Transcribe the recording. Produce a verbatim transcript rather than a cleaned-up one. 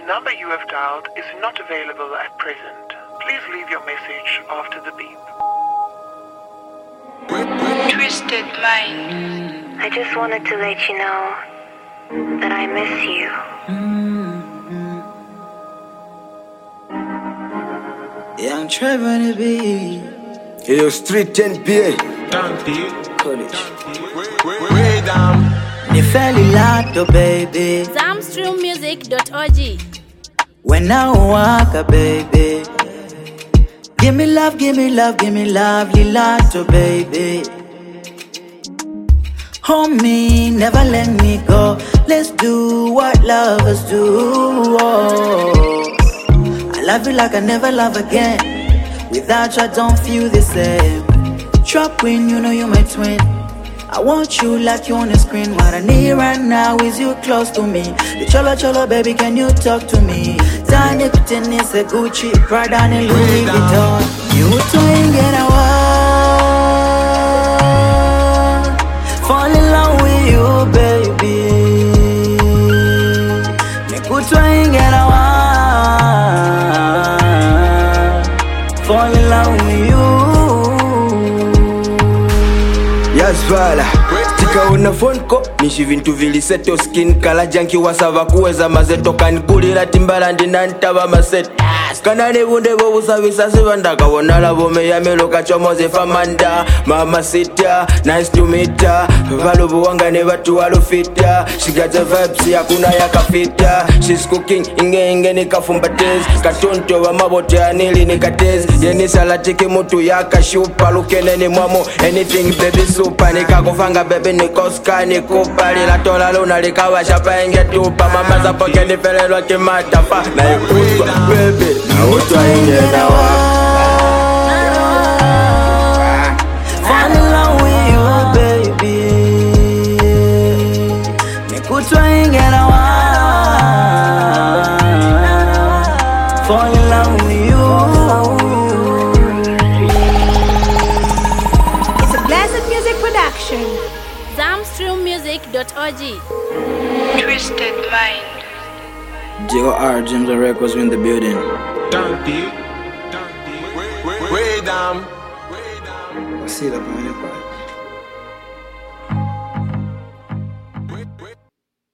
The number you have dialed is not available at present. Please leave your message after the beep. Twisted Mind. I just wanted to let you know that I miss you. Young Trevor to be. Yo, Street ten P A. College. Way down. Ni fairly lato, baby. zamstream music dot org. When I walk, baby. Give me love, give me love, give me love, lilato, baby. Hold me, never let me go. Let's do what lovers do. Oh. I love you like I never love again. Without you, I don't feel the same. Trap queen, you know you're my twin. I want you like you on the screen. What I need right now is you close to me. The cholo cholo, baby, can you talk to me? Tiny Putin is a Gucci, Prada and Louis Vuitton. You twin get a wild. Fall in love with you, baby. You twin get a wild. Fall in love with you. Yes, fala. Tika una phone ko nishi vintu viliseto skin kala janki wasava kuweza mazeto kanikulira timbalandi nantaba maset kanane bunde bo busabisa sibandaka wonala bome ya meloka chomoze famanda mama sita nice to meet her valubu wanga ne batu walufita she got the vibes yakuna yakafita she's cooking inge inge nikafumbatez katonto wa mabote anili nikatez yeni salatiki mutu yakashupa lukene ni mwamo anything baby super nikakufanga baby nikoska nikupali la tola luna likawa shapa inge tupa mama za poke nifelelwa kimatafa na ikuswa baby na utwa inge na wa fall in love with you, baby. Nikutwa inge na wa fall in love with you. It's a Blessed Music production. zamstream music dot org. Twisted Mind. J O R James and Records in the building. Way down. I see that, man.